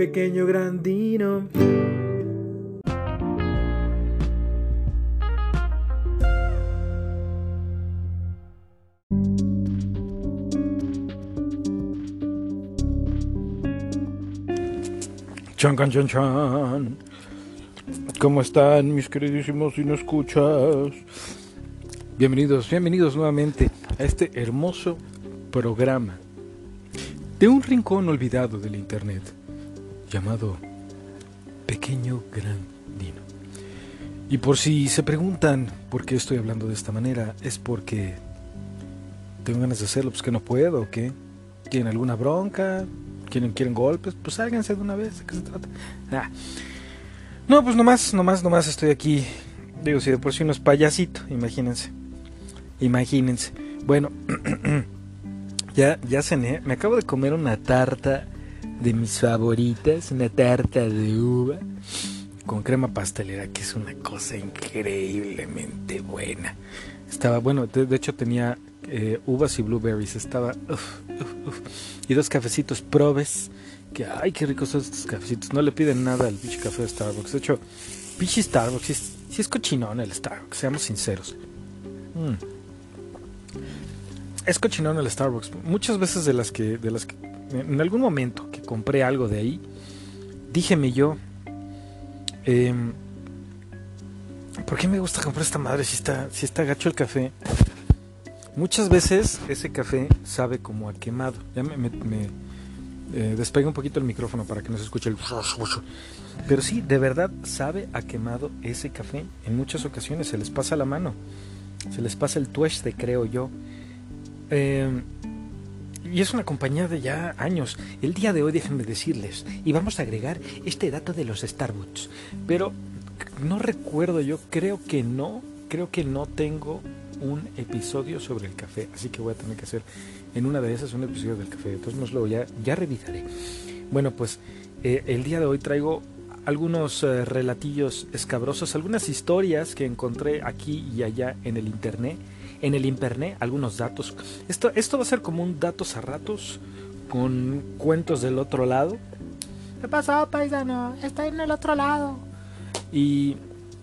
pequeño grandino. Chan, can, chan, chan. ¿Cómo están mis queridísimos y no escuchas? Bienvenidos nuevamente a este hermoso programa de un rincón olvidado del internet llamado Pequeño Grandino. Y por si se preguntan por qué estoy hablando de esta manera, es porque tengo ganas de hacerlo, pues que no puedo, ¿o qué? ¿Tienen alguna bronca? ¿Quieren golpes? Pues sálganse de una vez, ¿de qué se trata? No, pues nomás estoy aquí. Digo, si de por sí uno es payasito, imagínense. Bueno, ya cené. Me acabo de comer una tarta de mis favoritas, una tarta de uva con crema pastelera, que es una cosa increíblemente buena. Estaba, bueno, de hecho tenía uvas y blueberries, estaba y 2 cafecitos probes, que ay, qué ricos son estos cafecitos. No le piden nada al pinche café de Starbucks. De hecho, pinche Starbucks sí es cochinón el Starbucks, seamos sinceros. Es cochinón el Starbucks. Muchas veces de las que en algún momento que compré algo de ahí, díjeme yo, ¿por qué me gusta comprar esta madre si está gacho el café? Muchas veces ese café sabe como a quemado. Ya me despegué un poquito el micrófono para que no se escuche el... Pero sí, de verdad sabe a quemado ese café. En muchas ocasiones se les pasa la mano, se les pasa el tueste, creo yo. Y es una compañía de ya años. El día de hoy déjenme decirles, y vamos a agregar este dato de los Starbucks, pero no recuerdo, yo creo que no tengo un episodio sobre el café, así que voy a tener que hacer en una de esas un episodio del café. Entonces luego ya revisaré. Bueno, pues el día de hoy traigo algunos relatillos escabrosos, algunas historias que encontré aquí y allá en el internet, algunos datos. Esto va a ser como un datos a ratos con cuentos del otro lado. ¿Qué pasó, paisano? Está en el otro lado. Y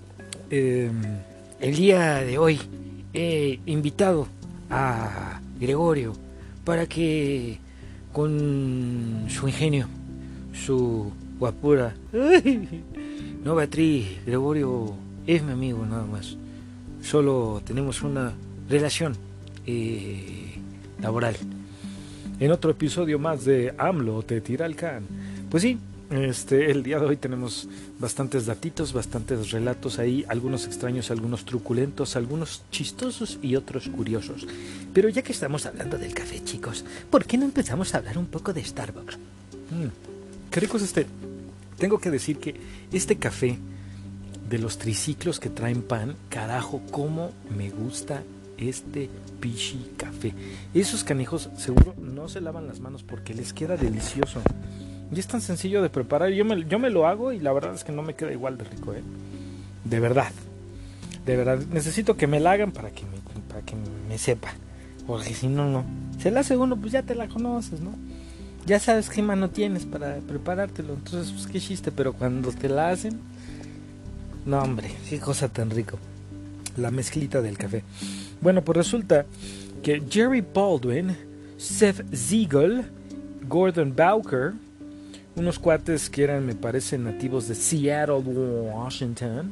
el día de hoy he invitado a Gregorio para que con su ingenio, su guapura, no, Beatriz, Gregorio es mi amigo nada más, solo tenemos una relación laboral. En otro episodio más de AMLO te tira el can. Pues sí, el día de hoy tenemos bastantes datitos, bastantes relatos ahí, algunos extraños, algunos truculentos, algunos chistosos y otros curiosos. Pero ya que estamos hablando del café, chicos, ¿por qué no empezamos a hablar un poco de Starbucks? Qué rico es Tengo que decir que este café de los triciclos que traen pan, carajo, cómo me gusta este pichi café. Esos canijos seguro no se lavan las manos porque les queda delicioso. Y es tan sencillo de preparar. Yo me lo hago y la verdad es que no me queda igual de rico, De verdad. Necesito que me la hagan para que me sepa. Porque si no. Se la hace uno, pues ya te la conoces, ¿no? Ya sabes qué mano tienes para preparártelo. Entonces, pues qué chiste. Pero cuando te la hacen, no, hombre, qué cosa tan rico. La mezclita del café. Bueno, pues resulta que Jerry Baldwin, Seth Siegel, Gordon Bowker, unos cuates que eran, me parece, nativos de Seattle, Washington,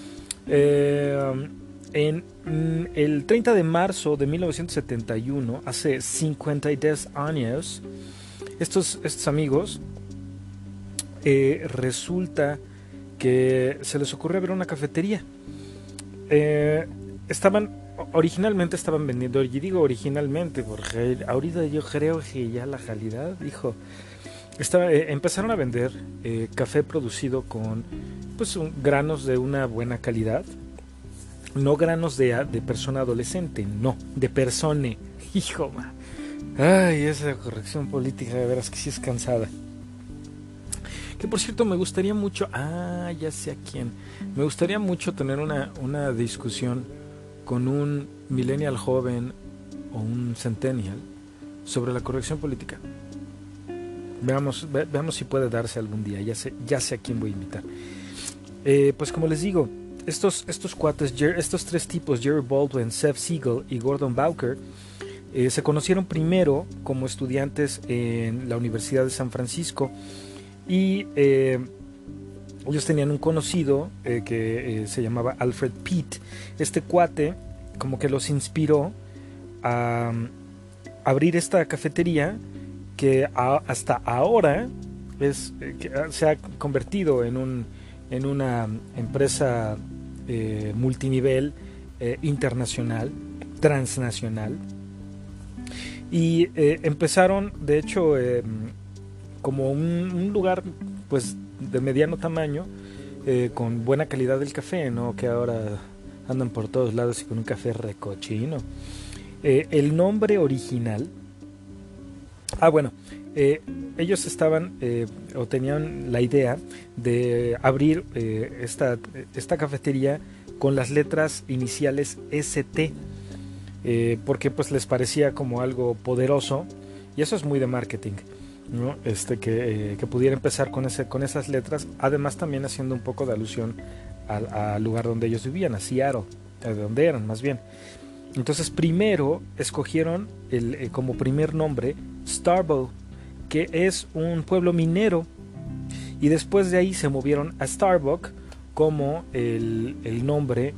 en el 30 de marzo de 1971, hace 52 años, estos amigos, resulta que se les ocurrió abrir una cafetería. Originalmente estaban vendiendo, y digo originalmente porque ahorita yo creo que ya la calidad, empezaron a vender café producido con granos de una buena calidad, no granos de persona adolescente, no, de persone, hijo, ay, esa corrección política de veras que sí es cansada. Que por cierto me gustaría mucho, ya sé a quién, me gustaría mucho tener una discusión con un millennial joven o un centennial sobre la corrección política. Veamos si puede darse algún día. Ya sé a quién voy a invitar. Pues como les digo, estos cuates, estos tres tipos, Jerry Baldwin, Seth Siegel y Gordon Bowker, se conocieron primero como estudiantes en la Universidad de San Francisco y ellos tenían un conocido que se llamaba Alfred Pitt. Este cuate como que los inspiró a abrir esta cafetería que hasta ahora se ha convertido en una empresa multinivel, internacional, transnacional. Y empezaron, de hecho, como un lugar pues de mediano tamaño, con buena calidad del café, ¿no? Que ahora andan por todos lados y con un café recochino. El nombre original, ellos estaban o tenían la idea de abrir esta cafetería con las letras iniciales ST, porque pues les parecía como algo poderoso, y eso es muy de marketing, ¿no? Que pudiera empezar con esas letras, además también haciendo un poco de alusión al lugar donde ellos vivían, a Seattle, de donde eran más bien. Entonces primero escogieron como primer nombre Starbuck, que es un pueblo minero, y después de ahí se movieron a Starbuck como el nombre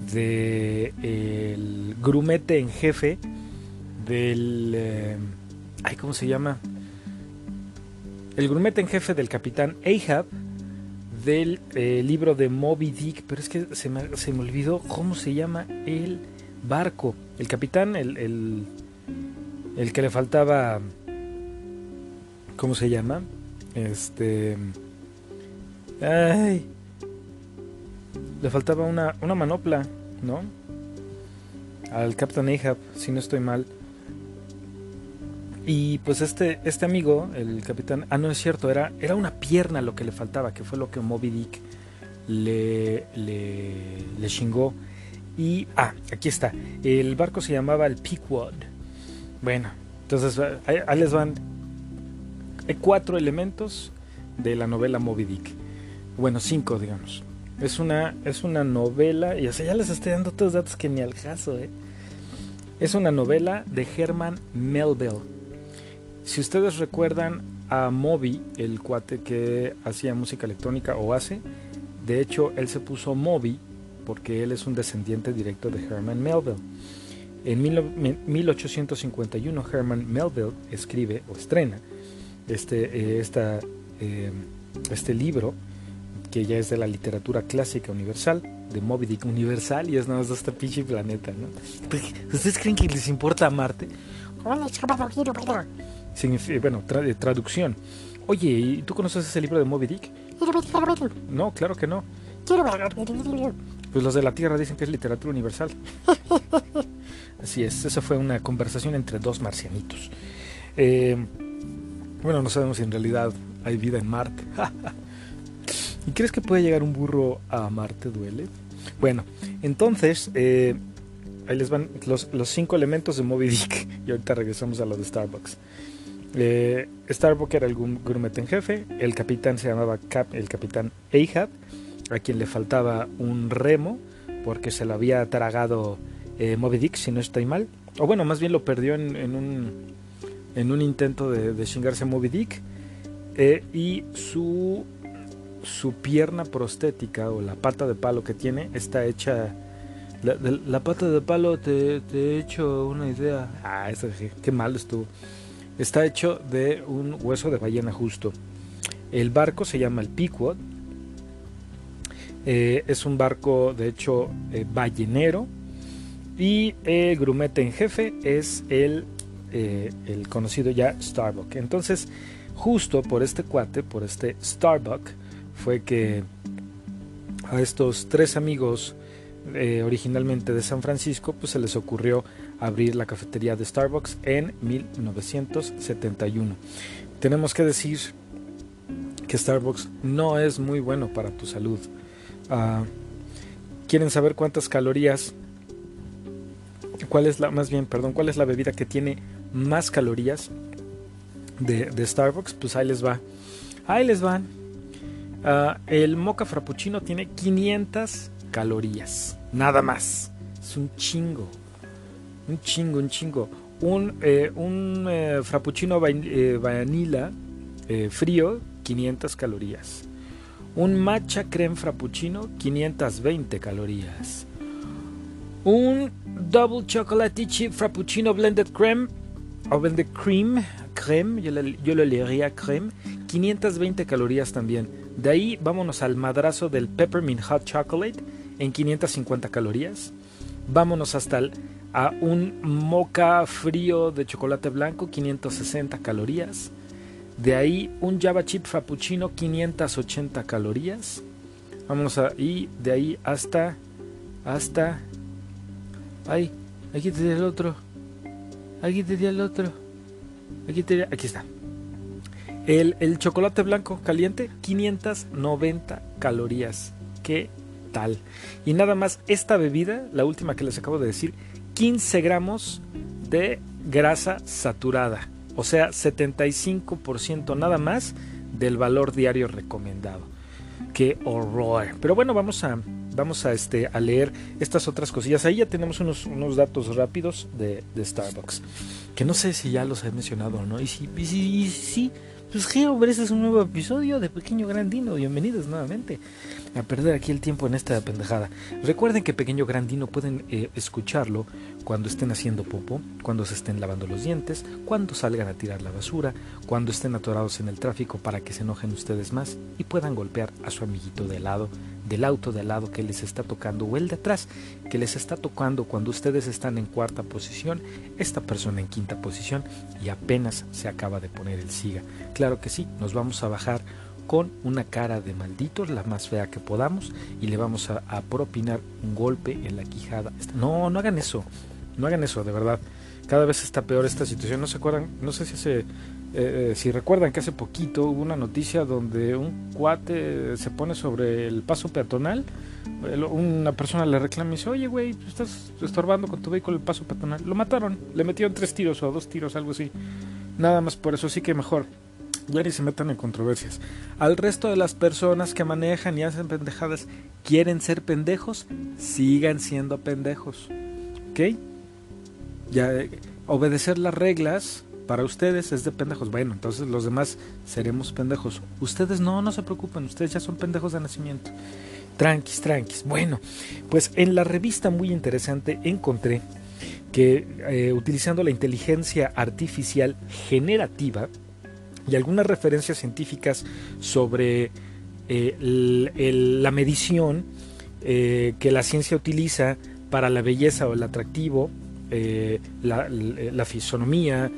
del grumete en jefe del ¿cómo se llama? El grumete en jefe del capitán Ahab del libro de Moby Dick, pero es que se me olvidó cómo se llama el barco, el capitán, el que le faltaba, ¿cómo se llama? Le faltaba una manopla, ¿no? Al Captain Ahab, si no estoy mal. Y pues este amigo, el capitán, no es cierto, era una pierna lo que le faltaba, que fue lo que Moby Dick le chingó. Y aquí está, el barco se llamaba el Pequod. Bueno, entonces ahí les van 4 elementos de la novela Moby Dick. Bueno, 5 digamos. Es una novela, y ya les estoy dando todos los datos que ni al caso, Es una novela de Herman Melville. Si ustedes recuerdan a Moby, el cuate que hacía música electrónica o hace, de hecho él se puso Moby porque él es un descendiente directo de Herman Melville. En 1851 Herman Melville escribe o estrena este libro, que ya es de la literatura clásica universal, de Moby Dick universal, y es nada más de este pinche planeta, ¿no? ¿Ustedes creen que les importa Marte? Traducción. Oye, ¿y tú conoces ese libro de Moby Dick? No, claro que no. Pues los de la Tierra dicen que es literatura universal. Así es, esa fue una conversación entre dos marcianitos. No sabemos si en realidad hay vida en Marte. ¿Y crees que puede llegar un burro a Marte? ¿Duele? Bueno, entonces ahí les van los 5 elementos de Moby Dick. Y ahorita regresamos a lo de Starbucks. Starbuck era el grumete en jefe. El capitán se llamaba el capitán Ahab, a quien le faltaba un remo porque se lo había tragado Moby Dick, si no estoy mal, o bueno, más bien lo perdió en un intento de chingarse a Moby Dick, y su pierna prostética o la pata de palo que tiene está hecha, la pata de palo, te he hecho una idea, eso qué mal estuvo, está hecho de un hueso de ballena justo. El barco se llama el Pequod. Es un barco de hecho ballenero, y el grumete en jefe es el conocido ya Starbuck. Entonces justo por este cuate, por este Starbuck, fue que a estos 3 amigos originalmente de San Francisco pues se les ocurrió abrir la cafetería de Starbucks en 1971. Tenemos que decir que Starbucks no es muy bueno para tu salud. ¿Quieren saber cuántas calorías? ¿Cuál es la bebida que tiene más calorías de Starbucks, pues ahí les va. Ahí les van. El mocha frappuccino tiene 500 calorías. Nada más. Es un chingo. Un chingo. Un frappuccino vanilla frío, 500 calorías. Un matcha creme frappuccino, 520 calorías. Un double chocolate chip frappuccino blended creme, o blended creme, yo lo leería creme, 520 calorías también. De ahí vámonos al madrazo del peppermint hot chocolate en 550 calorías. Vámonos a un mocha frío de chocolate blanco, 560 calorías. De ahí un Java Chip Frappuccino, 580 calorías. Vámonos y de ahí hasta... Ay, aquí te di el otro. Aquí está. El chocolate blanco caliente, 590 calorías. ¿Qué tal? Y nada más, esta bebida, la última que les acabo de decir, 15 gramos de grasa saturada. O sea, 75% nada más del valor diario recomendado. ¡Qué horror! Pero bueno, vamos a leer estas otras cosillas. Ahí ya tenemos unos datos rápidos de Starbucks, que no sé si ya los he mencionado o no. Y si pues qué, hombre, este es un nuevo episodio de Pequeño Grandino. Bienvenidos nuevamente a perder aquí el tiempo en esta pendejada. Recuerden que Pequeño Grandino pueden escucharlo cuando estén haciendo popó, cuando se estén lavando los dientes, cuando salgan a tirar la basura, cuando estén atorados en el tráfico para que se enojen ustedes más y puedan golpear a su amiguito de lado, del auto de al lado que les está tocando, o el de atrás que les está tocando cuando ustedes están en cuarta posición, esta persona en quinta posición y apenas se acaba de poner el siga. Claro que sí, nos vamos a bajar con una cara de malditos, la más fea que podamos, y le vamos a propinar un golpe en la quijada. No hagan eso, de verdad. Cada vez está peor esta situación. No se acuerdan, no sé si recuerdan que hace poquito hubo una noticia donde un cuate se pone sobre el paso peatonal. Una persona le reclama y dice: oye, güey, estás estorbando con tu vehículo el paso peatonal. Lo mataron, le metieron 3 tiros o 2 tiros, algo así. Nada más por eso, sí que mejor ya ni se metan en controversias. Al resto de las personas que manejan y hacen pendejadas, quieren ser pendejos, sigan siendo pendejos, ¿ok? Ya obedecer las reglas para ustedes es de pendejos. Bueno, entonces los demás seremos pendejos. Ustedes no se preocupen, ustedes ya son pendejos de nacimiento. Tranquis. Bueno, pues en la revista muy interesante encontré que utilizando la inteligencia artificial generativa y algunas referencias científicas sobre la medición que la ciencia utiliza para la belleza o el atractivo, la fisonomía,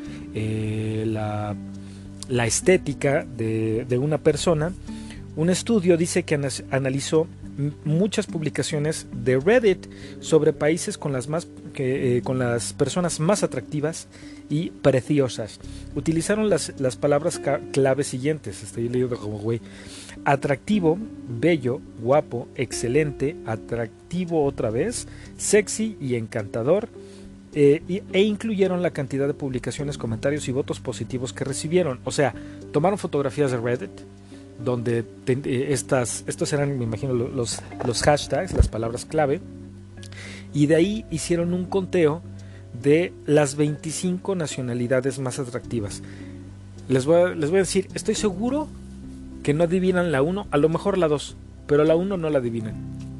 la estética de una persona. Un estudio dice que analizó muchas publicaciones de Reddit sobre países con las personas más atractivas y preciosas. Utilizaron las palabras clave siguientes. Estoy leyendo como güey: atractivo, bello, guapo, excelente, atractivo otra vez, sexy y encantador. E incluyeron la cantidad de publicaciones, comentarios y votos positivos que recibieron. O sea, tomaron fotografías de Reddit donde estos eran, me imagino, los hashtags, las palabras clave, y de ahí hicieron un conteo de las 25 nacionalidades más atractivas. Les voy a decir, estoy seguro que no adivinan la 1, a lo mejor la 2, pero la 1 no la adivinan.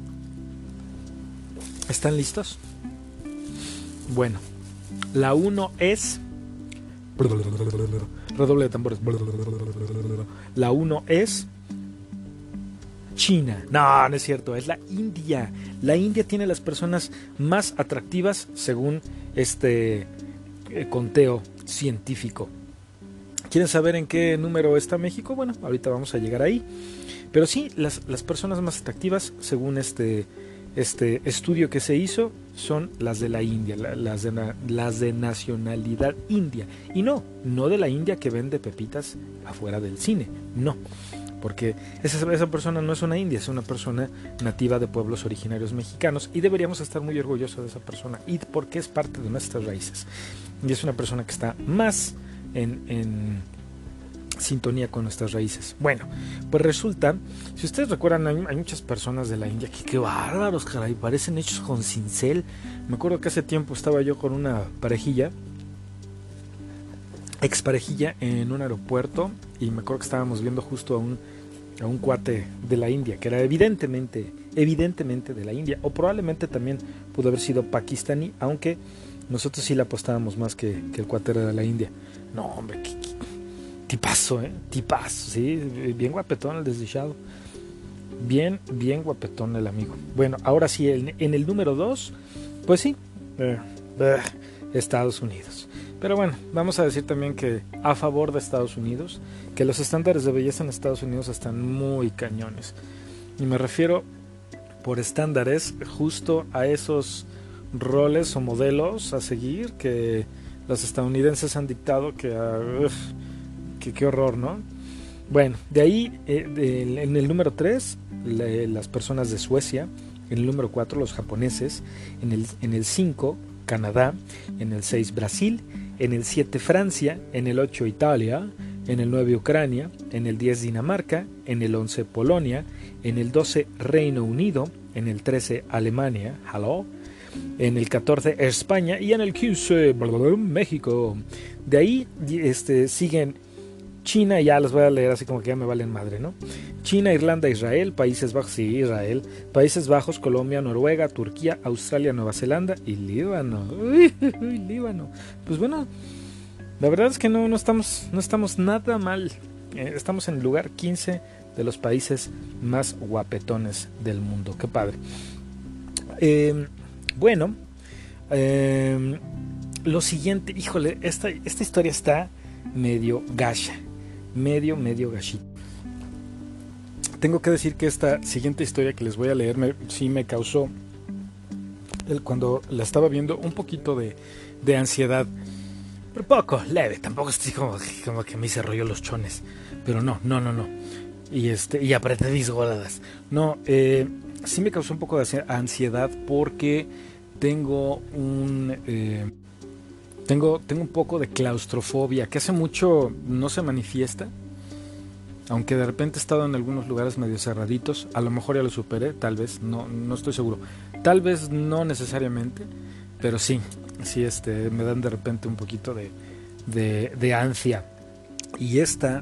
¿Están listos? Bueno, la 1 es... redoble de tambores. La 1 es China. No es cierto, es la India. La India tiene las personas más atractivas según este conteo científico. ¿Quieren saber en qué número está México? Bueno, ahorita vamos a llegar ahí. Pero sí, las personas más atractivas según este estudio que se hizo son las de la India, las de nacionalidad india. Y no de la India que vende pepitas afuera del cine, no, porque esa persona no es una india, es una persona nativa de pueblos originarios mexicanos, y deberíamos estar muy orgullosos de esa persona, y porque es parte de nuestras raíces, y es una persona que está más en sintonía con nuestras raíces. Bueno, pues resulta, si ustedes recuerdan, hay muchas personas de la India que qué bárbaros, caray, parecen hechos con cincel. Me acuerdo que hace tiempo estaba yo con una parejilla, exparejilla, en un aeropuerto, y me acuerdo que estábamos viendo justo a un cuate de la India, que era evidentemente de la India, o probablemente también pudo haber sido pakistaní, aunque nosotros sí le apostábamos más que el cuate era de la India. No, hombre, qué tipazo, tipazo, sí, bien guapetón el desdichado, bien guapetón el amigo. Bueno, ahora sí, en el número 2, pues sí, Estados Unidos. Pero bueno, vamos a decir también que a favor de Estados Unidos, que los estándares de belleza en Estados Unidos están muy cañones. Y me refiero por estándares justo a esos roles o modelos a seguir que los estadounidenses han dictado, que qué horror, ¿no? Bueno, de ahí en el número 3 las personas de Suecia, en el número 4 los japoneses, en el 5 Canadá, en el 6 Brasil, en el 7 Francia, en el 8 Italia, en el 9 Ucrania, en el 10 Dinamarca, en el 11 Polonia, en el 12 Reino Unido, en el 13 Alemania, hello, en el 14 España y en el 15 México. De ahí siguen China, ya los voy a leer así como que ya me valen madre, ¿no? China, Irlanda, Israel, Países Bajos, sí, Israel, Países Bajos, Colombia, Noruega, Turquía, Australia, Nueva Zelanda y Líbano. Líbano. Pues bueno, la verdad es que no estamos nada mal. Estamos en el lugar 15 de los países más guapetones del mundo. Qué padre. Bueno, lo siguiente, híjole, esta historia está medio gacha, medio gachito. Tengo que decir que esta siguiente historia que les voy a leer sí me causó, cuando la estaba viendo, un poquito de ansiedad, pero poco, leve, tampoco estoy como que me hice rollo los chones, pero no, y apreté mis goladas. No, sí me causó un poco de ansiedad porque tengo un poco de claustrofobia que hace mucho no se manifiesta, aunque de repente he estado en algunos lugares medio cerraditos. A lo mejor ya lo superé, tal vez, no estoy seguro, tal vez no necesariamente, pero sí me dan de repente un poquito de ansia. Y este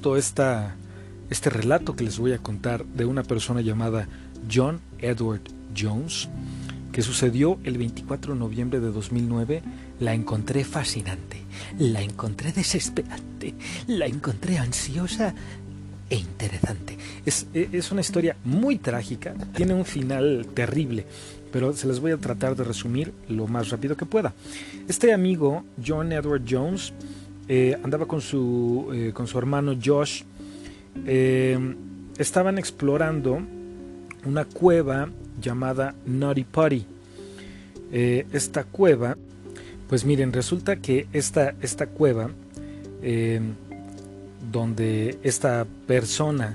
relato que les voy a contar de una persona llamada John Edward Jones, que sucedió el 24 de noviembre de 2009, la encontré fascinante, la encontré desesperante, la encontré ansiosa e interesante. Es una historia muy trágica, tiene un final terrible, pero se les voy a tratar de resumir lo más rápido que pueda. Este amigo, John Edward Jones, andaba con su hermano Josh. Estaban explorando una cueva llamada Nutty Putty. Esta cueva, pues miren, resulta que esta cueva, donde esta persona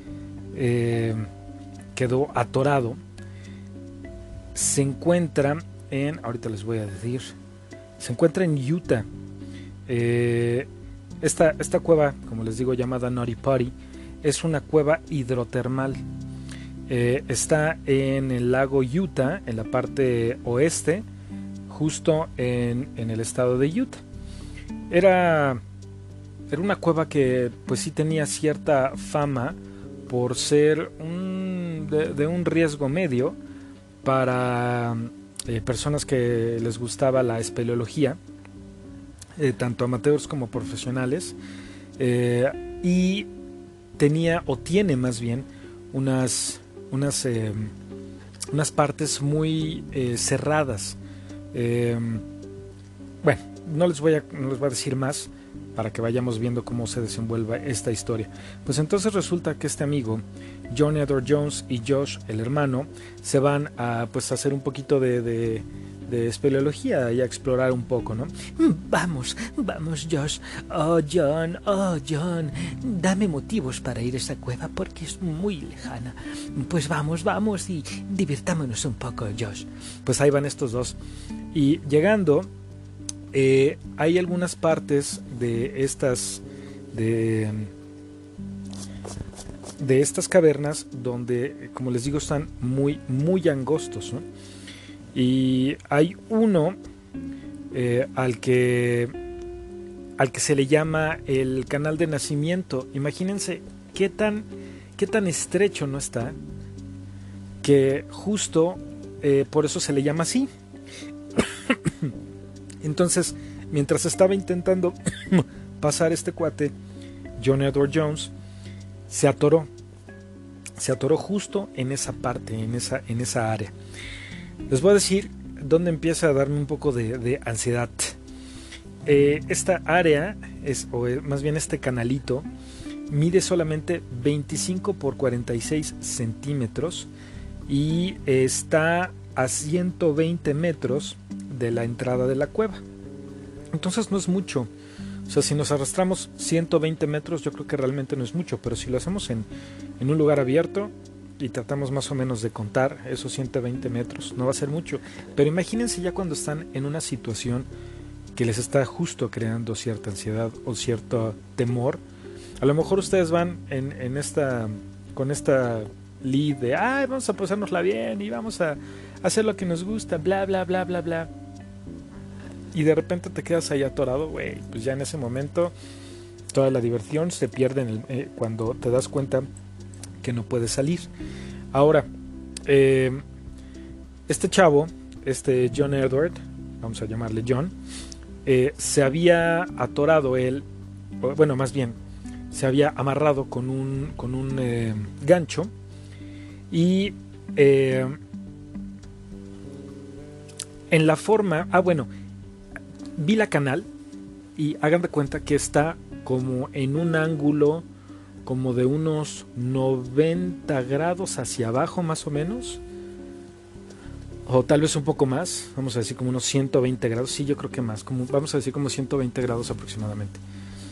quedó atorado, se encuentra ahorita les voy a decir, se encuentra en Utah. Esta cueva, como les digo, llamada Nutty Putty, es una cueva hidrotermal. Está en el lago Utah, en la parte oeste, justo en el estado de Utah. Era una cueva que pues sí tenía cierta fama por ser de un riesgo medio para personas que les gustaba la espeleología, tanto amateurs como profesionales, y tiene más bien unas partes muy cerradas. Bueno, no les voy a decir más para que vayamos viendo cómo se desenvuelve esta historia. Pues entonces resulta que este amigo, John Edward Jones, y Josh, el hermano, se van a hacer un poquito de espeleología y a explorar un poco, ¿no? Vamos, Josh. Oh, John, dame motivos para ir a esa cueva porque es muy lejana. Pues vamos y divirtámonos un poco, Josh. Pues ahí van estos dos. Y llegando, hay algunas partes de de estas cavernas donde, como les digo, están muy, muy angostos, ¿no? Y hay uno al que se le llama el canal de nacimiento. Imagínense qué tan estrecho no está, que justo por eso se le llama así. Entonces, mientras estaba intentando pasar este cuate, John Edward Jones, se atoró justo en esa parte, en esa área. Les voy a decir dónde empieza a darme un poco de ansiedad. Esta área, más bien este canalito, mide solamente 25 por 46 centímetros y está a 120 metros de la entrada de la cueva. Entonces no es mucho. O sea, si nos arrastramos 120 metros, yo creo que realmente no es mucho, pero si lo hacemos en un lugar abierto y tratamos más o menos de contar esos 120 metros, no va a ser mucho. Pero imagínense ya cuando están en una situación que les está justo creando cierta ansiedad o cierto temor. A lo mejor ustedes van con esta lead de vamos a pasárnosla bien y vamos a hacer lo que nos gusta, bla, bla, bla, bla, bla. Y de repente te quedas ahí atorado, güey. Pues ya en ese momento toda la diversión se pierde cuando te das cuenta que no puedes salir. Ahora, este chavo, John Edward, vamos a llamarle John, se había atorado más bien, se había amarrado con un gancho y en la forma, vi la canal y hagan de cuenta que está como en un ángulo como de unos 90 grados hacia abajo más o menos, o tal vez un poco más, vamos a decir como unos 120 grados, sí, yo creo que más, vamos a decir como 120 grados aproximadamente.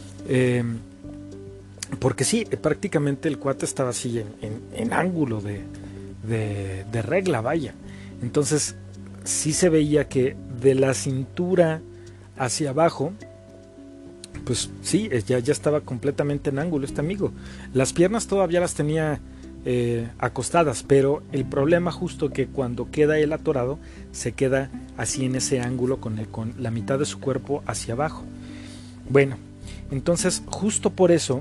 Porque sí, prácticamente el cuate estaba así en ángulo de regla, vaya. Entonces sí se veía que de la cintura hacia abajo, pues sí, ya estaba completamente en ángulo este amigo. Las piernas todavía las tenía acostadas, pero el problema justo que cuando queda él atorado, se queda así en ese ángulo con la mitad de su cuerpo hacia abajo. Bueno, entonces justo por eso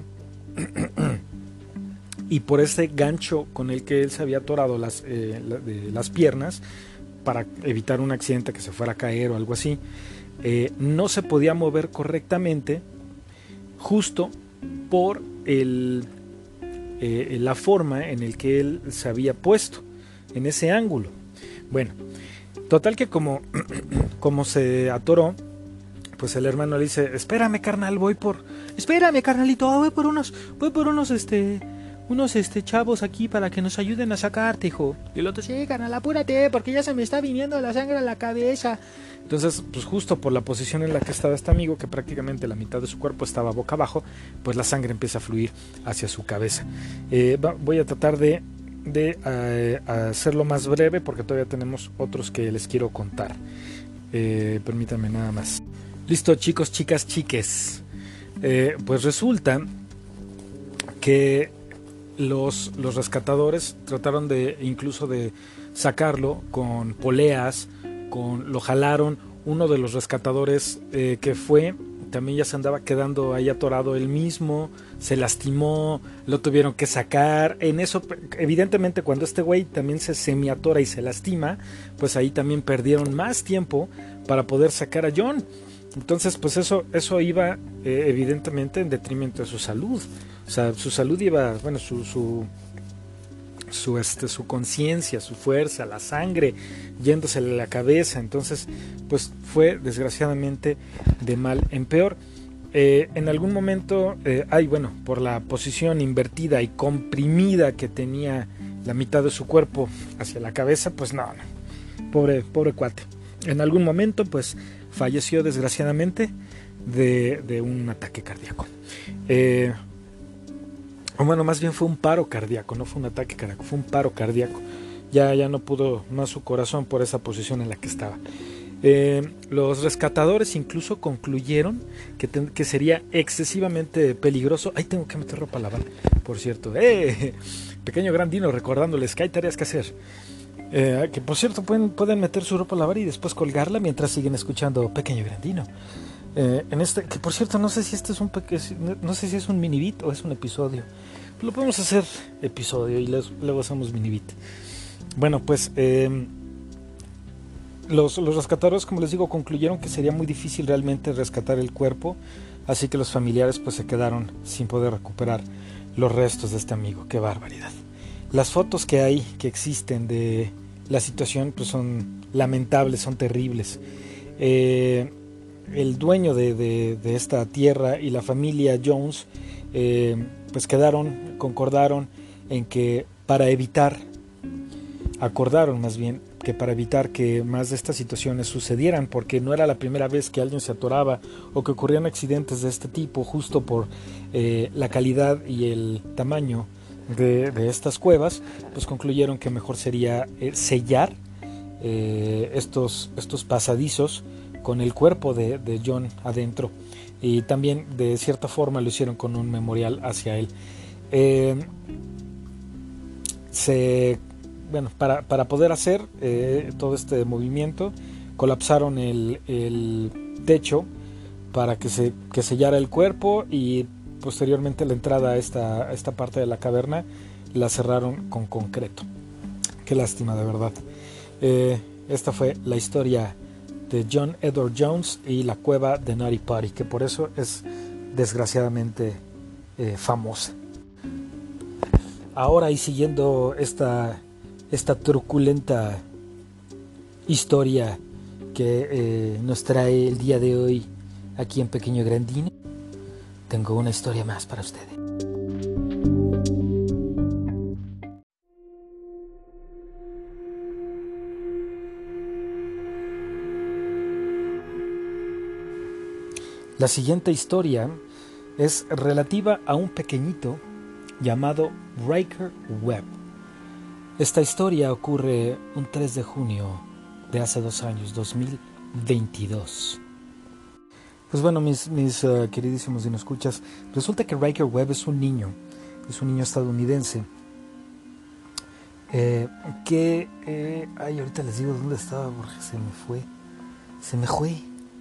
y por ese gancho con el que él se había atorado las piernas, para evitar un accidente, que se fuera a caer o algo así, no se podía mover correctamente justo por la forma en el que él se había puesto en ese ángulo. Bueno, total que como se atoró, pues el hermano le dice: espérame carnalito, voy por unos chavos aquí para que nos ayuden a sacarte, hijo. Y el otro: sí, carnal, apúrate, porque ya se me está viniendo la sangre a la cabeza. Entonces, pues justo por la posición en la que estaba este amigo, que prácticamente la mitad de su cuerpo estaba boca abajo, pues la sangre empieza a fluir hacia su cabeza. Voy a tratar de hacerlo más breve, porque todavía tenemos otros que les quiero contar. Permítanme nada más. Listo, chicos, chicas, chiques. Pues resulta que los rescatadores trataron incluso de sacarlo con poleas, lo jalaron. Uno de los rescatadores que fue, también ya se andaba quedando ahí atorado él mismo, se lastimó, lo tuvieron que sacar. En eso, evidentemente, cuando este güey también se semiatora y se lastima, pues ahí también perdieron más tiempo para poder sacar a John. Entonces, pues eso iba evidentemente en detrimento de su salud. O sea, su salud iba, bueno, su conciencia, su fuerza, la sangre yéndosele a la cabeza. Entonces, pues fue desgraciadamente de mal en peor. En algún momento, por la posición invertida y comprimida que tenía la mitad de su cuerpo hacia la cabeza, pues no, pobre cuate. En algún momento, pues falleció desgraciadamente de un ataque cardíaco. Más bien fue un paro cardíaco, no fue un ataque cardíaco, fue un paro cardíaco. Ya no pudo más su corazón por esa posición en la que estaba. Los rescatadores incluso concluyeron que sería excesivamente peligroso. Ahí tengo que meter ropa a lavar. por cierto. Pequeño Grandino recordándoles que hay tareas que hacer. Que por cierto pueden meter su ropa a lavar y después colgarla mientras siguen escuchando Pequeño Grandino. Que por cierto no sé si no sé si es un mini beat o es un episodio. Lo podemos hacer episodio y luego hacemos mini beat. Bueno, pues los rescatadores, como les digo, concluyeron que sería muy difícil realmente rescatar el cuerpo, así que los familiares pues se quedaron sin poder recuperar los restos de este amigo. Qué barbaridad. Las fotos que existen de la situación pues son lamentables, son terribles. El dueño de esta tierra y la familia Jones pues concordaron en que acordaron más bien que para evitar que más de estas situaciones sucedieran, porque no era la primera vez que alguien se atoraba o que ocurrían accidentes de este tipo, justo por la calidad y el tamaño de estas cuevas, pues concluyeron que mejor sería sellar estos pasadizos con el cuerpo de John adentro, y también de cierta forma lo hicieron con un memorial hacia él. Para poder hacer todo este movimiento, colapsaron el techo para que sellara el cuerpo, y posteriormente la entrada a esta parte de la caverna la cerraron con concreto. Qué lástima, de verdad. Esta fue la historia de John Edward Jones y la cueva de Nutty Putty, que por eso es desgraciadamente famosa. Ahora, y siguiendo esta truculenta historia que nos trae el día de hoy aquí en Pequeño Grandino, tengo una historia más para ustedes. La siguiente historia es relativa a un pequeñito llamado Riker Webb. Esta historia ocurre un 3 de junio de hace 2 años, 2022. Pues bueno, mis queridísimos dinoscuchas, resulta que Riker Webb es un niño estadounidense ahorita les digo dónde estaba porque se me fue.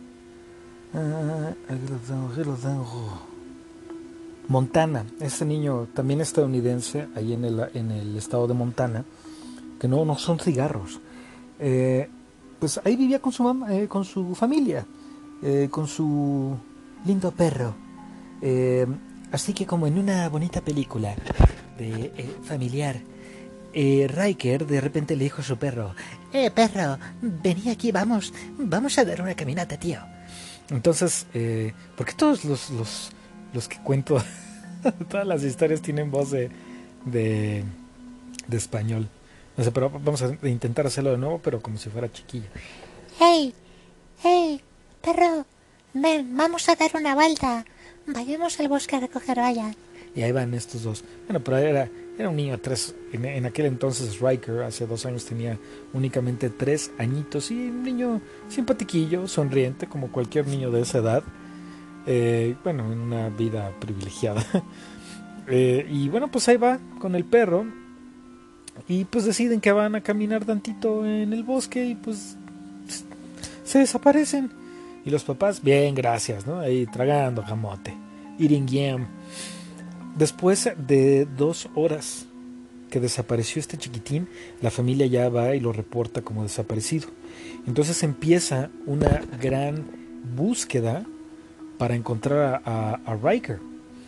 Aquí lo tengo. Montana. Este niño también estadounidense, ahí en el estado de Montana, que no son cigarros. Pues ahí vivía con su mamá, con su familia, con su lindo perro. Así que, como en una bonita película familiar, Riker de repente le dijo a su perro: perro, vení aquí, vamos a dar una caminata, tío. Entonces, porque todos los que cuento, todas las historias tienen voz de español. No sé, pero vamos a intentar hacerlo de nuevo, pero como si fuera chiquillo. Hey, perro, ven, vamos a dar una vuelta. Vayamos al bosque a recoger bayas. Y ahí van estos dos. Bueno, pero era un niño de 3. En aquel entonces Riker, hace 2 años, tenía únicamente 3 añitos. Y un niño simpatiquillo, sonriente, como cualquier niño de esa edad. En una vida privilegiada. Y bueno, pues ahí va con el perro. Y pues deciden que van a caminar tantito en el bosque y pues se desaparecen. Y los papás, bien, gracias, ¿no? Ahí tragando camote, eating yam. Después de 2 horas que desapareció este chiquitín, la familia ya va y lo reporta como desaparecido. Entonces empieza una gran búsqueda para encontrar a Riker.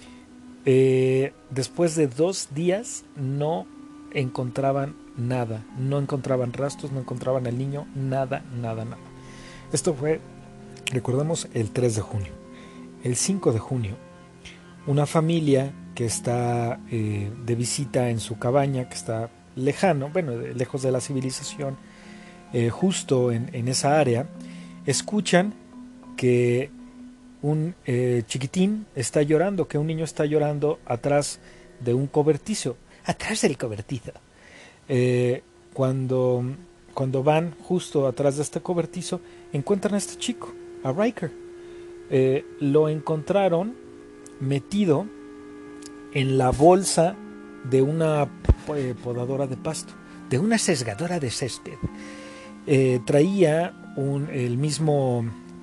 Después de 2 días no encontraban nada, no encontraban rastros, no encontraban al niño, nada. Esto fue, recordemos, el 3 de junio. El 5 de junio, una familia que está de visita en su cabaña, que está lejos de la civilización, justo en esa área, escuchan que un chiquitín está llorando, que un niño está llorando atrás de un cobertizo. Atrás del cobertizo. Cuando van justo atrás de este cobertizo, encuentran a este chico, a Riker. Lo encontraron metido en la bolsa de una podadora de pasto, de una sesgadora de césped. Traía el mismo,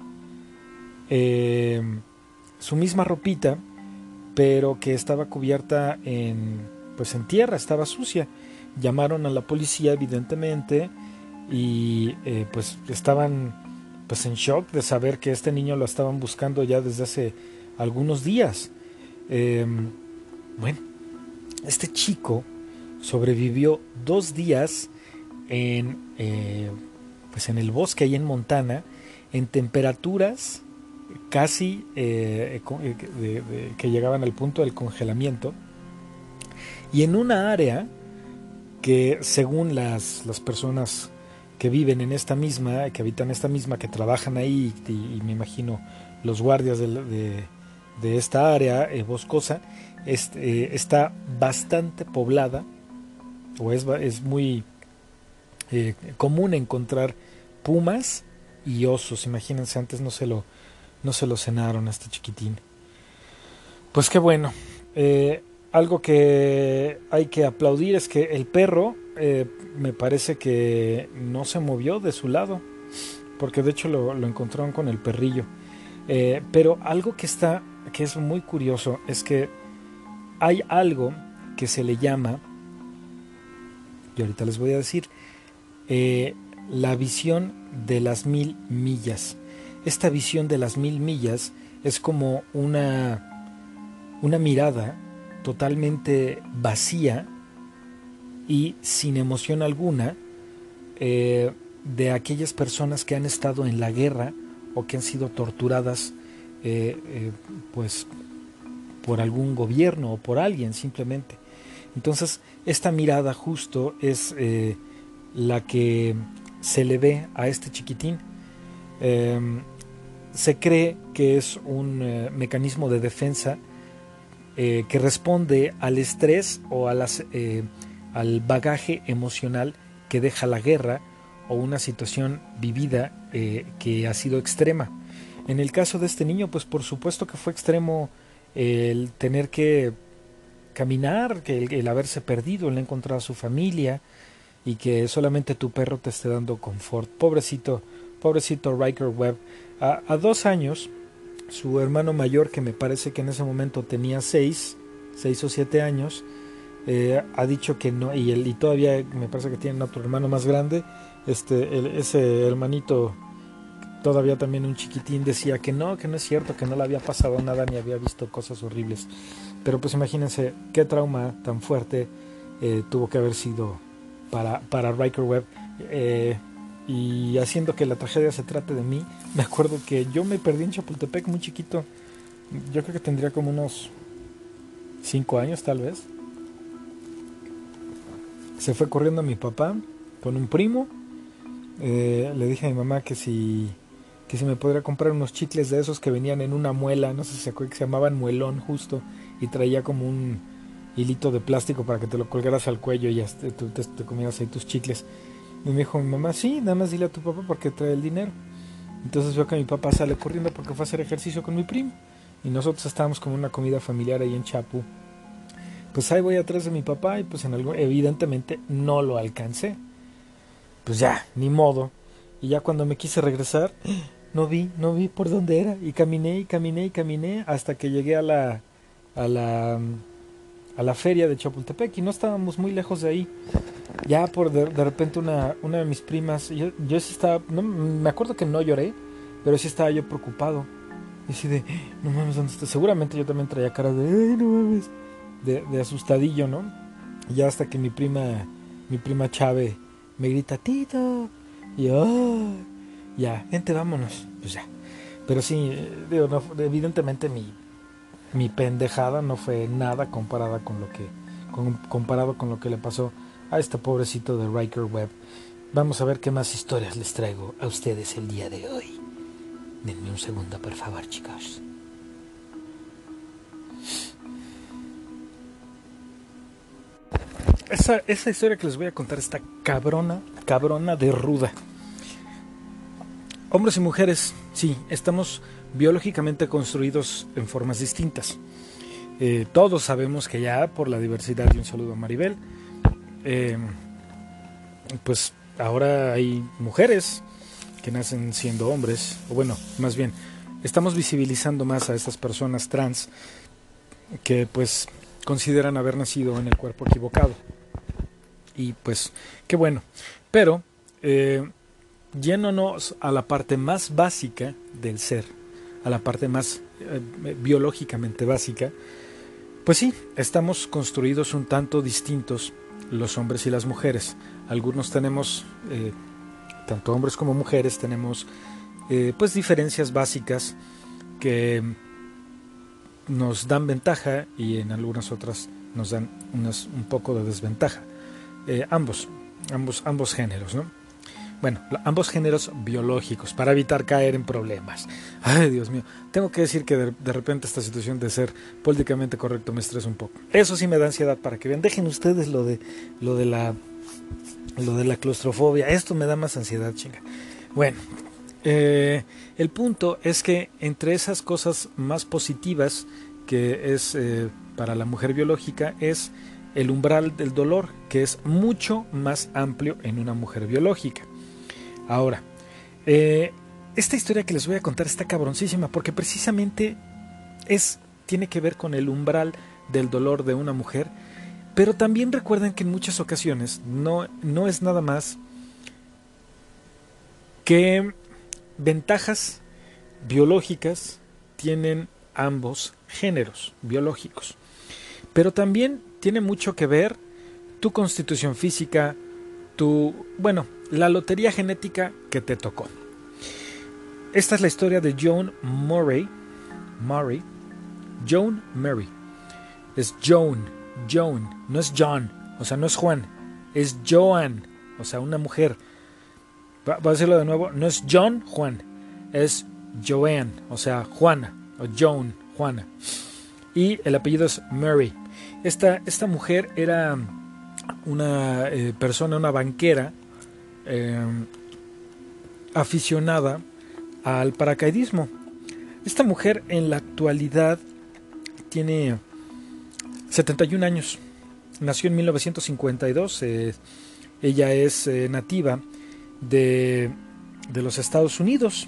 su misma ropita, pero que estaba cubierta en tierra, estaba sucia. Llamaron a la policía, evidentemente, y pues estaban en shock de saber que este niño lo estaban buscando ya desde hace algunos días. Bueno, este chico sobrevivió 2 días en el bosque ahí en Montana, en temperaturas casi que llegaban al punto del congelamiento, y en una área que, según las personas que viven en esta misma, que habitan esta misma, que trabajan ahí, y me imagino los guardias de esta área boscosa, está bastante poblada, o es muy común encontrar pumas y osos. Imagínense, antes no se lo cenaron a este chiquitín. Pues qué bueno. Algo que hay que aplaudir es que el perro me parece que no se movió de su lado, porque de hecho lo encontraron con el perrillo. Pero algo que es muy curioso es que hay algo que se le llama, y ahorita les voy a decir, la visión de las 1000 millas. Esta visión de las 1000 millas es como una mirada totalmente vacía y sin emoción alguna de aquellas personas que han estado en la guerra o que han sido torturadas pues por algún gobierno o por alguien simplemente. Entonces esta mirada justo es la que se le ve a este chiquitín. Se cree que es un mecanismo de defensa que responde al estrés o al bagaje emocional que deja la guerra o una situación vivida que ha sido extrema. En el caso de este niño, pues por supuesto que fue extremo el tener que caminar, que el haberse perdido, el no encontrar a su familia y que solamente tu perro te esté dando confort. Pobrecito Ryker Webb. A 2 años, su hermano mayor, que me parece que en ese momento tenía 6 o 7 años, ha dicho que no, y todavía me parece que tiene otro hermano más grande. Ese hermanito, todavía también un chiquitín, decía que no es cierto, que no le había pasado nada ni había visto cosas horribles. Pero pues imagínense qué trauma tan fuerte tuvo que haber sido para Ryker Webb. Y haciendo que la tragedia se trate de mí, me acuerdo que yo me perdí en Chapultepec muy chiquito. Yo creo que tendría como unos 5 años tal vez. Se fue corriendo mi papá con un primo. Le dije a mi mamá que si me podría comprar unos chicles de esos que venían en una muela, no sé si se acuerdan, que se llamaban muelón justo, y traía como un hilito de plástico para que te lo colgaras al cuello y ya te comieras ahí tus chicles. Y me dijo mi mamá, sí, nada más dile a tu papá porque trae el dinero. Entonces veo que mi papá sale corriendo porque fue a hacer ejercicio con mi primo, y nosotros estábamos como una comida familiar ahí en Chapu. Pues ahí voy atrás de mi papá y pues evidentemente no lo alcancé. Pues ya, ni modo. Y ya cuando me quise regresar, no vi por dónde era. Y caminé hasta que llegué a la feria de Chapultepec, y no estábamos muy lejos de ahí. Ya de repente una de mis primas, yo sí estaba, no, me acuerdo que no lloré, pero sí estaba yo preocupado. Y así de, no mames, ¿dónde está? Seguramente yo también traía cara de, ay, no mames, de asustadillo, ¿no? Y ya hasta que mi prima Chave me grita, Tito, y yo, ya, vente, vámonos, pues ya. Pero sí, digo, no, evidentemente mi pendejada no fue nada comparado con lo que le pasó a este pobrecito de Ryker Webb. Vamos a ver qué más historias les traigo a ustedes el día de hoy. Denme un segundo, por favor, chicos. Esa historia que les voy a contar está cabrona de ruda. Hombres y mujeres, sí, estamos biológicamente construidos en formas distintas. Todos sabemos que ya por la diversidad, y un saludo a Maribel, pues ahora hay mujeres que nacen siendo hombres, o bueno, más bien, estamos visibilizando más a estas personas trans que pues consideran haber nacido en el cuerpo equivocado. Y pues, qué bueno. Pero, yéndonos a la parte más básica del ser, a la parte más biológicamente básica, pues sí, estamos construidos un tanto distintos los hombres y las mujeres. Algunos tenemos, tanto hombres como mujeres, tenemos pues diferencias básicas que nos dan ventaja y en algunas otras nos dan un poco de desventaja. Ambos géneros, ¿no? Bueno, ambos géneros biológicos, para evitar caer en problemas. Ay, Dios mío, tengo que decir que de repente esta situación de ser políticamente correcto me estresa un poco. Eso sí me da ansiedad, para que vean. Dejen ustedes lo de la claustrofobia. Esto me da más ansiedad, chinga. Bueno, el punto es que entre esas cosas más positivas que es para la mujer biológica es el umbral del dolor, que es mucho más amplio en una mujer biológica. Ahora, esta historia que les voy a contar está cabroncísima porque precisamente tiene que ver con el umbral del dolor de una mujer, pero también recuerden que en muchas ocasiones no es nada más que ventajas biológicas tienen ambos géneros biológicos, pero también tiene mucho que ver tu constitución física, la lotería genética que te tocó. Esta es la historia de Joan Murray. Joan Murray. Es Joan, no es John, o sea, no es Juan, es Joan, o sea, una mujer. Voy a decirlo de nuevo, no es John, Juan, es Joan, o sea, Juana, o Joan, Juana. Y el apellido es Murray. Esta mujer era una persona, una banquera aficionada al paracaidismo. Esta mujer en la actualidad tiene 71 años. Nació en 1952. Ella es nativa de los Estados Unidos.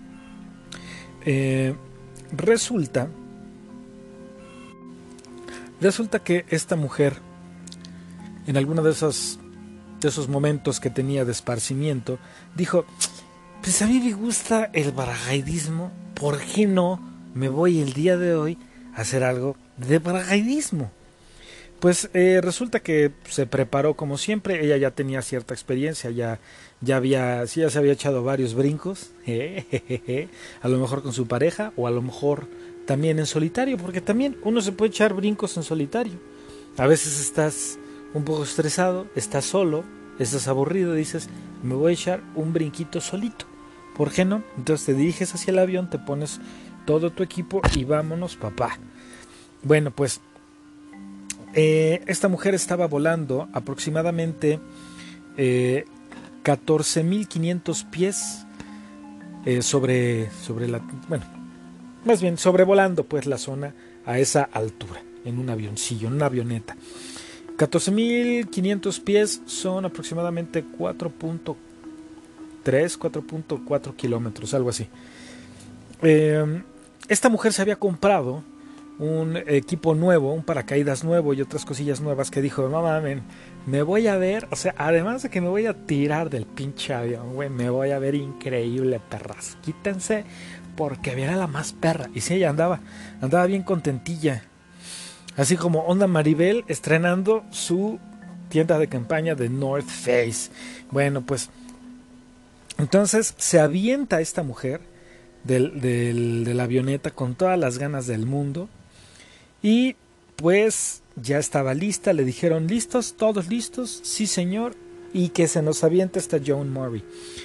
Resulta que esta mujer, en alguno de esos momentos que tenía de esparcimiento, dijo: pues a mí me gusta el paracaidismo, ¿por qué no me voy el día de hoy a hacer algo de paracaidismo? Pues resulta que se preparó como siempre. Ella ya tenía cierta experiencia, ya se había echado varios brincos, a lo mejor con su pareja o a lo mejor también en solitario, porque también uno se puede echar brincos en solitario. A veces estás un poco estresado, estás solo, estás aburrido, dices: me voy a echar un brinquito solito, ¿por qué no? Entonces te diriges hacia el avión, te pones todo tu equipo y vámonos, papá. Bueno, pues esta mujer estaba volando aproximadamente 14.500 pies sobrevolando pues la zona a esa altura, en un avioncillo, en una avioneta. 14.500 pies son aproximadamente 4.4 kilómetros, algo así. Esta mujer se había comprado un equipo nuevo, un paracaídas nuevo y otras cosillas nuevas, que dijo: no mames, me voy a ver, o sea, además de que me voy a tirar del pinche avión, güey, me voy a ver increíble, perras, quítense, porque viene la más perra. Y sí, ella andaba bien contentilla, así como onda Maribel estrenando su tienda de campaña de North Face. Bueno, pues entonces se avienta esta mujer de la avioneta con todas las ganas del mundo. Y pues ya estaba lista, le dijeron: ¿listos? ¿Todos listos? Sí, señor. Y que se nos avienta esta Joan Murray.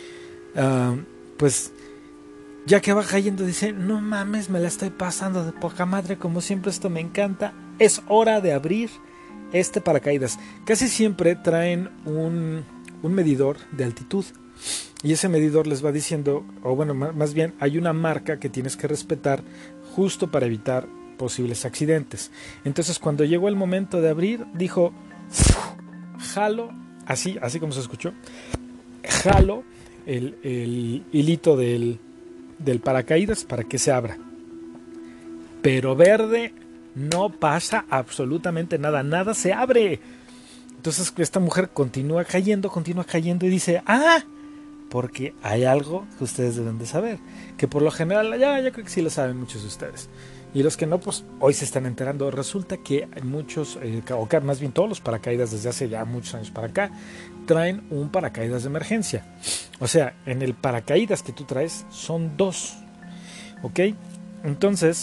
Pues ya que va cayendo, dice: no mames, me la estoy pasando de poca madre, como siempre, esto me encanta. Es hora de abrir este paracaídas. Casi siempre traen un medidor de altitud. Y ese medidor les va diciendo, o bueno, más bien hay una marca que tienes que respetar justo para evitar posibles accidentes. Entonces cuando llegó el momento de abrir, dijo, jalo, así como se escuchó, jalo el hilito del paracaídas para que se abra. Pero verde, no pasa absolutamente nada, nada se abre. Entonces esta mujer continúa cayendo y dice, porque hay algo que ustedes deben de saber, que por lo general ya creo que sí lo saben muchos de ustedes, y los que no, pues hoy se están enterando. Resulta que hay muchos, o que más bien todos los paracaídas desde hace ya muchos años para acá, traen un paracaídas de emergencia. O sea, en el paracaídas que tú traes son 2, ¿ok? Entonces,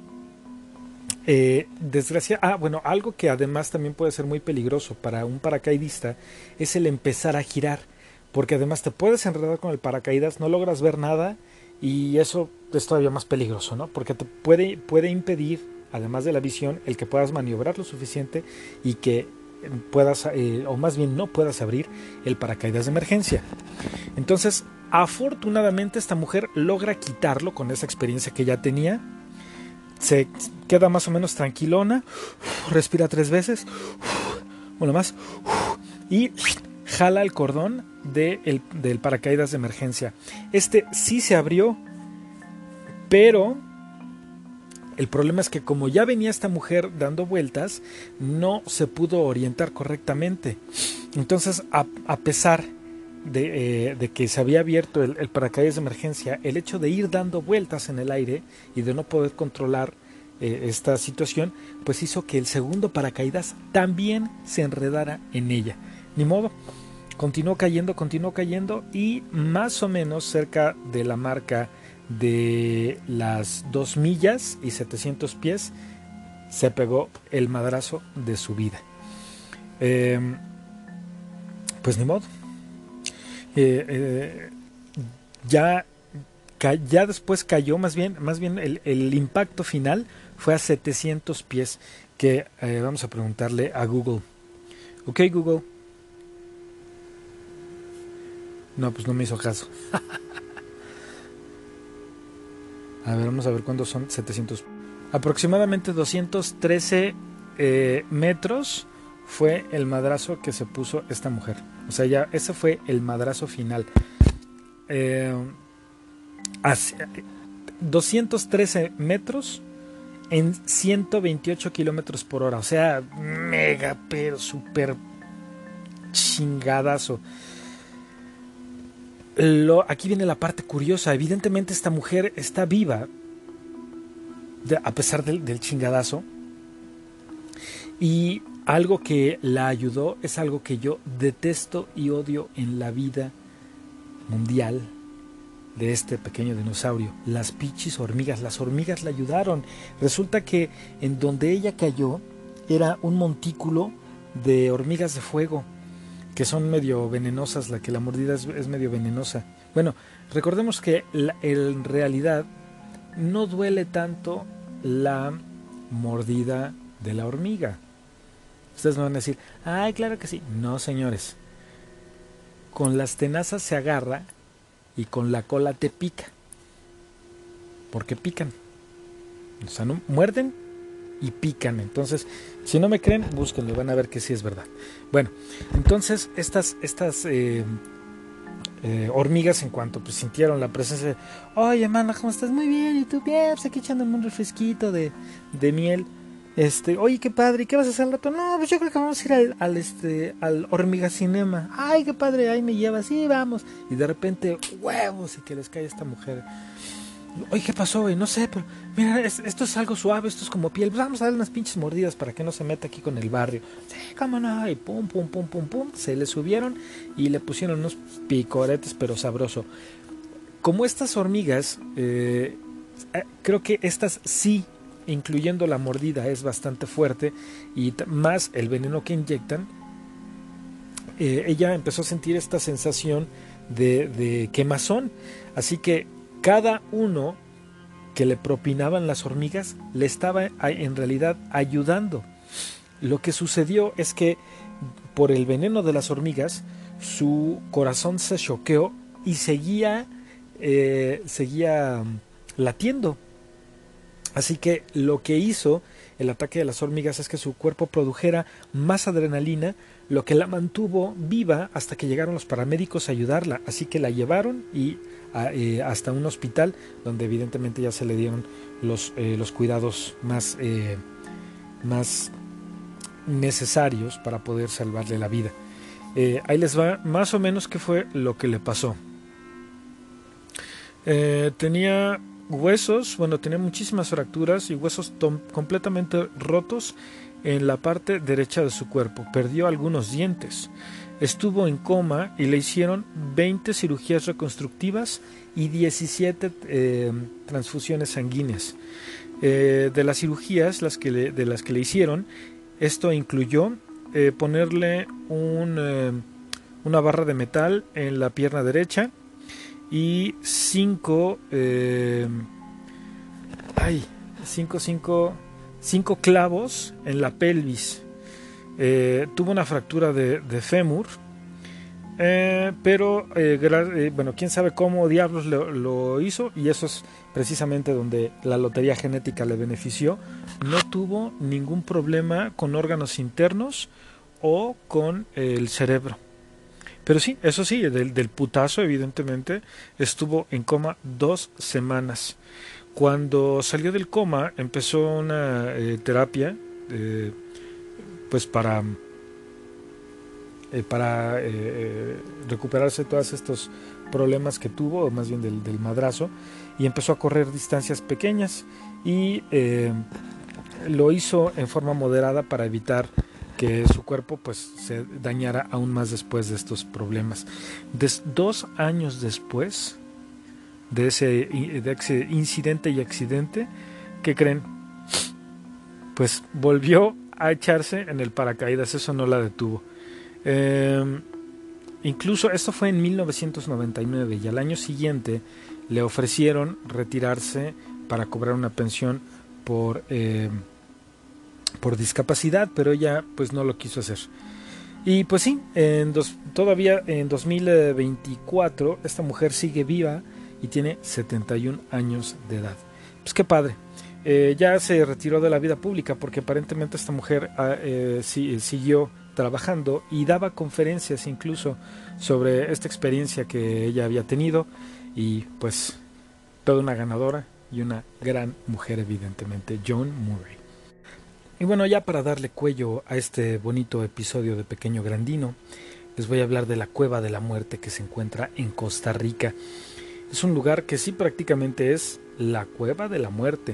bueno, algo que además también puede ser muy peligroso para un paracaidista es el empezar a girar, porque además te puedes enredar con el paracaídas, no logras ver nada, y eso es todavía más peligroso, ¿no? Porque te puede impedir, además de la visión, el que puedas maniobrar lo suficiente y que puedas, o más bien no puedas abrir el paracaídas de emergencia. Entonces, afortunadamente esta mujer logra quitarlo con esa experiencia que ya tenía. Se queda más o menos tranquilona, respira 3 veces, una más, y jala el cordón del paracaídas de emergencia. Este sí se abrió, pero el problema es que como ya venía esta mujer dando vueltas, no se pudo orientar correctamente. Entonces, a pesar de que se había abierto el paracaídas de emergencia, el hecho de ir dando vueltas en el aire y de no poder controlar esta situación, pues hizo que el segundo paracaídas también se enredara en ella. Ni modo, continuó cayendo, y más o menos cerca de la marca de las 2 millas y 700 pies se pegó el madrazo de su vida. Pues ni modo. Ya después cayó, más bien el impacto final fue a 700 pies, que vamos a preguntarle a Google. Ok, Google. No, pues no me hizo caso. A ver, vamos a ver cuántos son 700. Aproximadamente 213 metros fue el madrazo que se puso esta mujer. O sea, ya ese fue el madrazo final. 213 metros en 128 kilómetros por hora. O sea, mega, pero super chingadazo. Aquí viene la parte curiosa. Evidentemente esta mujer está viva a pesar del chingadazo. Y algo que la ayudó es algo que yo detesto y odio en la vida mundial de este pequeño dinosaurio: las pinches hormigas. Las hormigas la ayudaron. Resulta que en donde ella cayó era un montículo de hormigas de fuego, que son medio venenosas, la mordida es medio venenosa. Bueno, recordemos que en realidad no duele tanto la mordida de la hormiga. Ustedes me van a decir, ay, claro que sí. No, señores. Con las tenazas se agarra y con la cola te pica. Porque pican. O sea, no muerden y pican. Entonces, si no me creen, búsquenlo, van a ver que sí es verdad. Bueno, entonces estas hormigas, en cuanto pues sintieron la presencia de, oye, hermana, ¿cómo estás? Muy bien, ¿y tú? Bien, pues aquí echándome un refresquito de miel. Oye, qué padre, ¿y qué vas a hacer al rato? No, pues yo creo que vamos a ir al hormigacinema. Ay, qué padre, ahí me llevas, sí, vamos. Y de repente, huevos, y que les cae a esta mujer. Oye, ¿qué pasó, güey? No sé, pero mira, esto es algo suave, esto es como piel. Pues vamos a darle unas pinches mordidas para que no se meta aquí con el barrio. Sí, cómo no. Y pum, pum, pum, pum, pum. Se le subieron y le pusieron unos picoretes, pero sabroso. Como estas hormigas, creo que estas sí, incluyendo la mordida, es bastante fuerte, y más el veneno que inyectan, ella empezó a sentir esta sensación de quemazón. Así que cada uno que le propinaban las hormigas le estaba en realidad ayudando. Lo que sucedió es que por el veneno de las hormigas su corazón se choqueó y seguía latiendo. Así que lo que hizo el ataque de las hormigas es que su cuerpo produjera más adrenalina, lo que la mantuvo viva hasta que llegaron los paramédicos a ayudarla. Así que la llevaron hasta un hospital donde evidentemente ya se le dieron los cuidados más necesarios para poder salvarle la vida. Ahí les va más o menos qué fue lo que le pasó. Tenía huesos, tenía muchísimas fracturas y huesos completamente rotos en la parte derecha de su cuerpo. Perdió algunos dientes. Estuvo en coma y le hicieron 20 cirugías reconstructivas y 17 transfusiones sanguíneas. De las cirugías de las que le hicieron, esto incluyó ponerle una barra de metal en la pierna derecha y 5 clavos en la pelvis. Tuvo una fractura de fémur, pero quién sabe cómo diablos lo hizo, y eso es precisamente donde la lotería genética le benefició. No tuvo ningún problema con órganos internos o con el cerebro. Pero sí, eso sí, del putazo evidentemente estuvo en coma 2 semanas. Cuando salió del coma empezó una terapia pues para recuperarse de todos estos problemas que tuvo, o más bien del madrazo, y empezó a correr distancias pequeñas y lo hizo en forma moderada para evitar que su cuerpo pues se dañara aún más después de estos problemas. 2 años después de ese incidente y accidente, ¿qué creen? Pues volvió a echarse en el paracaídas. Eso no la detuvo. Incluso esto fue en 1999 y al año siguiente le ofrecieron retirarse para cobrar una pensión por discapacidad, pero ella pues no lo quiso hacer. Y pues sí, todavía en 2024 esta mujer sigue viva y tiene 71 años de edad. Pues qué padre. Ya se retiró de la vida pública porque aparentemente esta mujer siguió trabajando y daba conferencias incluso sobre esta experiencia que ella había tenido, y pues toda una ganadora y una gran mujer evidentemente, Joan Murray. Y bueno, ya para darle cuello a este bonito episodio de Pequeño Grandino, les voy a hablar de la Cueva de la Muerte que se encuentra en Costa Rica. Es un lugar que sí prácticamente es la Cueva de la Muerte.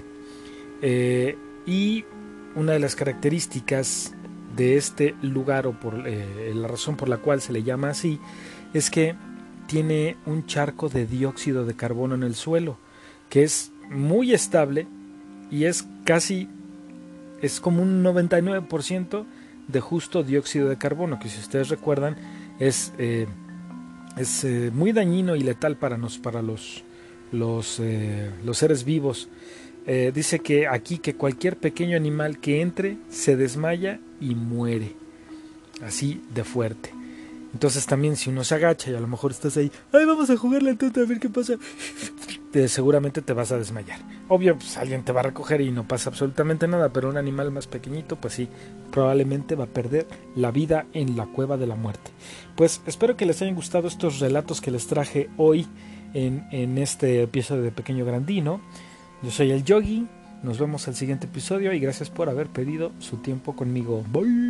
Y una de las características de este lugar, o por la razón por la cual se le llama así, es que tiene un charco de dióxido de carbono en el suelo, que es muy estable y es como un 99% de justo dióxido de carbono, que si ustedes recuerdan es muy dañino y letal para los seres vivos. Dice que aquí que cualquier pequeño animal que entre se desmaya y muere, así de fuerte. Entonces también si uno se agacha y a lo mejor estás ahí, ay, vamos a jugarle al tonto a ver qué pasa, seguramente te vas a desmayar. Obvio, pues alguien te va a recoger y no pasa absolutamente nada, pero un animal más pequeñito, pues sí, probablemente va a perder la vida en la Cueva de la Muerte. Pues espero que les hayan gustado estos relatos que les traje hoy en este episodio de Pequeño Grandino. Yo soy el Yogi, nos vemos al siguiente episodio y gracias por haber pedido su tiempo conmigo. Bye.